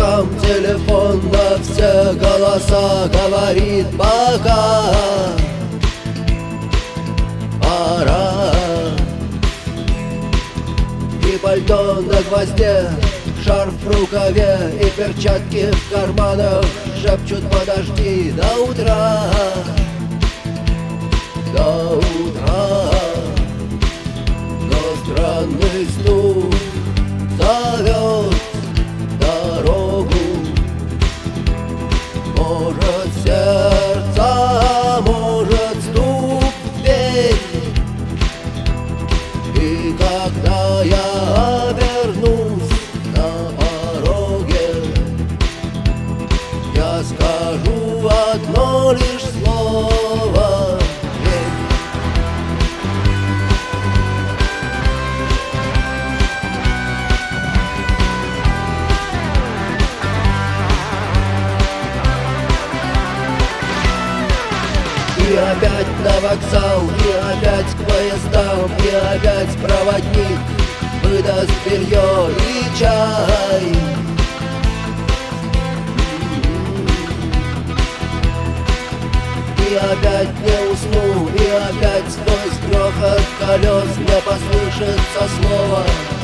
рукам телефон на все голоса говорит пока. Пора. И пальто на гвозде, шарф в рукаве и перчатки в карманах шепчут: подожди до утра, до утра. Но странный стук зовет дорогу. Может, сердце, может, стук в дверь. И когда я обернусь на пороге, я скажу одно лишь слово: верь. И опять на вокзал, и опять к поездам, и опять проводник выдаст белье и чай. И опять не усну, и опять сквозь грохот колес мне послышится слово: